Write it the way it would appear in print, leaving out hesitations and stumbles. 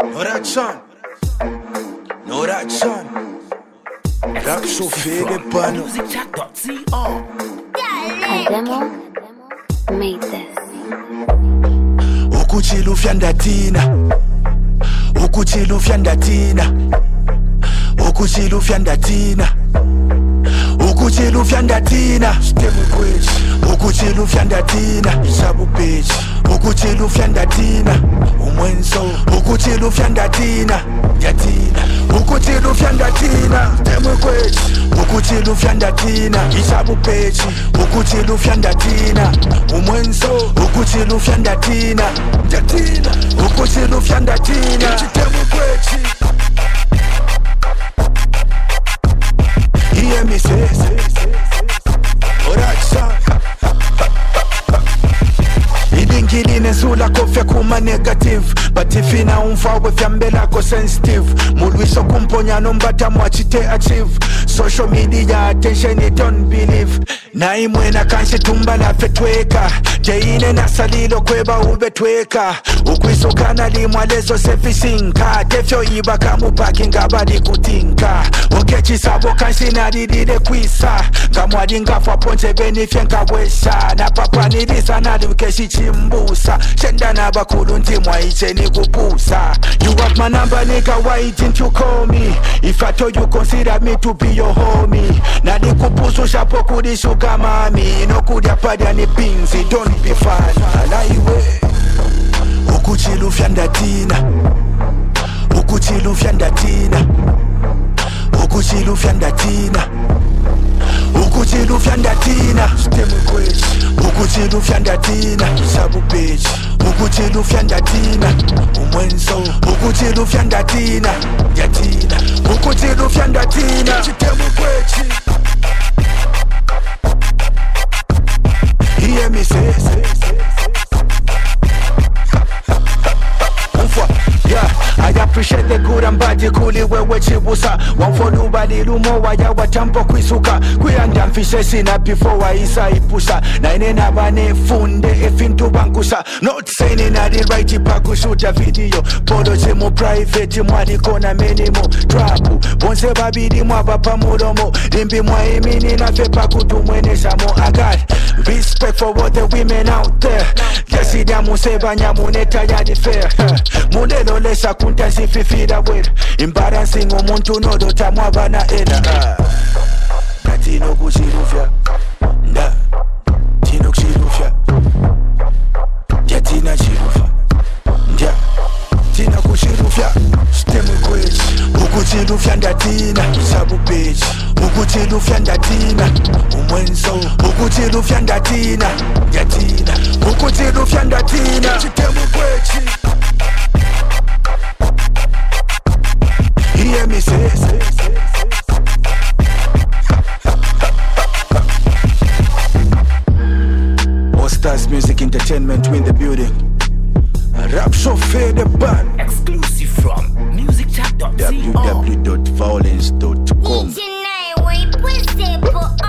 No that son. No that son. Rap chauffé de panneaux. Ademo made this. Ukuchilu fyandatina. Ukuchilu fyandatina. Ukuchilu fyandatina. Ukuchilu fyandatina. Stemu kwechi. Ukuchilu fyandatina. Isabu page. Ukuchilu fyandatina. Umwenso. Ukuchilu fyandatina. Yatina. Ukuchilu fyandatina. Stemu kwechi. Ukuchilu fyandatina. Isabu page. Ukuchilu fyandatina. Umwenso. Ukuchilu fyandatina. Yatina. Ukuchilu fyandatina. Stemu kwechi. Hear me say, oh that song. Idingili nesula kofya kuma negative. But if ina umfawe fyambela ko sensitive. Mulwiso kumponya nombata mwachite achieve. Social media attention it don't believe. Na imwena kanshi tumbala fetweka. Jeine nasalilo kweba ubetweka. Ukwiso kanali mwalezo sefisinka. Tefyo iba kamupaki ngabadi kutinka. Okechi sabo kanshi nadidide kwisa. Kamwadi ngafwa ponte benifye nkawesha. Na papa nidisa nadukeshi chimbusa. Shenda na bakulu ntimwa icheni kupusa. You have my number nigga, why didn't you call me? If I told you consider me to be your homie. Na nikupusu shapo kudi sugar mami. No kudia padia ni pinzi, don't be fan. Alaiwe Ukuchilu fyandatina. Ukuchilu fyandatina. Ukuchilu fyandatina. Ukuchilu fyandatina. Stemu kwechi. Ukuchilu fyandatina. Isabu page. Ukuchilu fyandatina. Umwenso. Ukuchilu fyandatina. Yatina. Ukuchilu fyandatina. Stemu kwechi. Hear me say. Yeah, I appreciate the good and bad. You cool it wewe chibusa. One for nobody lumo waya watampo kwisuka. Kuyanda mfishe sina before wa isa ipusa. Na inena bane funde efintu bankusa. Not saying in the right ipaku shoot a video. Polo chemo private mwadi kona minimo. Trapu, bonse babidi mwa bapa mudomo. Limbi mwa imini na fepa kutumwene shamo. I got respect for all the women out there. Jesi damu seba nyamuneta yadi fair. Mulelo lesa kunta sififida wera. Embarrassing umuntu nodo tamwa bana ena. Natino kushirufya. Nda Tino kushirufya. Yatina shirufya. Ndia Tina kushirufya. Stemu kwechi. Ukuchirufya ndatina. Isabu page. Ukuchirufya ndatina. Umwenso. Ukuchirufya ndatina. Yatina. Ukuchirufya ndatina. Stemu kwechi. Hear me say. All Stars Music Entertainment win the building. Rap chauffé de band. Exclusive from musicchat.co. www.violence.com. DJ Nine, we pussy,